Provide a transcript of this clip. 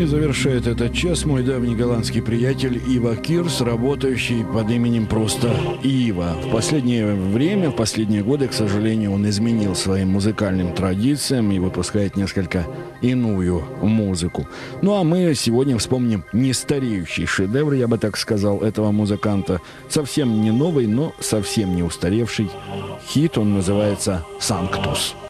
И завершает этот час мой давний голландский приятель Ива Кирс, работающий под именем просто Ива. В последнее время, в последние годы, к сожалению, он изменил своим музыкальным традициям и выпускает несколько иную музыку. Ну а мы сегодня вспомним нестареющий шедевр, я бы так сказал, этого музыканта. Совсем не новый, но совсем не устаревший хит. Он называется «Санктус».